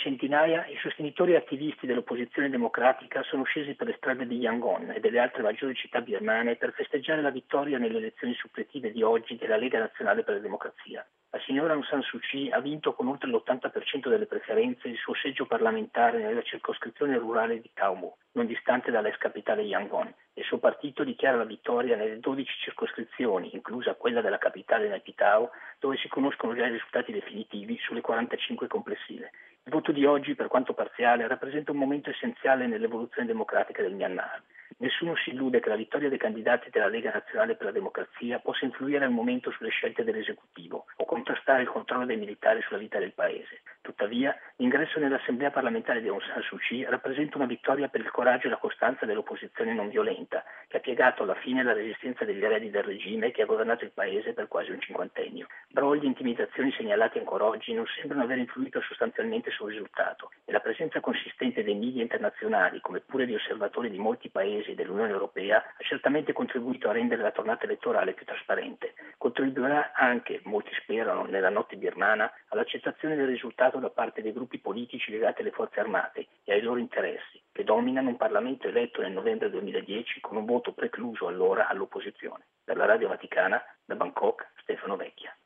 centinaia i sostenitori e attivisti dell'opposizione democratica sono scesi per le strade di Yangon e delle altre maggiori città birmane per festeggiare la vittoria nelle elezioni suppletive di oggi della Lega Nazionale per la Democrazia. La signora Aung San Suu Kyi ha vinto con oltre l'80% delle preferenze il suo seggio parlamentare nella circoscrizione rurale di Khao Mu, non distante dall'ex capitale Yangon, e il suo partito dichiara la vittoria nelle 12 circoscrizioni, inclusa quella della capitale Naypyidaw, dove si conoscono già i risultati definitivi sulle 45 complessive. Il voto di oggi, per quanto parziale, rappresenta un momento essenziale nell'evoluzione democratica del Myanmar. Nessuno si illude che la vittoria dei candidati della Lega Nazionale per la Democrazia possa influire al momento sulle scelte dell'esecutivo o contrastare il controllo dei militari sulla vita del paese. Tuttavia, l'ingresso nell'Assemblea parlamentare di Aung San Suu Kyi rappresenta una vittoria per il coraggio e la costanza dell'opposizione non violenta, che ha piegato alla fine la resistenza degli eredi del regime che ha governato il paese per quasi un cinquantennio. Brogli e intimidazioni segnalati ancora oggi non sembrano aver influito sostanzialmente sul risultato e la presenza consistente dei media internazionali, come pure di osservatori di molti paesi dell'Unione Europea, ha certamente contribuito a rendere la tornata elettorale più trasparente. Contribuirà anche, molti sperano, nella notte birmana, all'accettazione del risultato da parte dei gruppi politici legati alle forze armate e ai loro interessi, che dominano un Parlamento eletto nel novembre 2010 con un voto precluso allora all'opposizione. Per la Radio Vaticana, da Bangkok, Stefano Vecchia.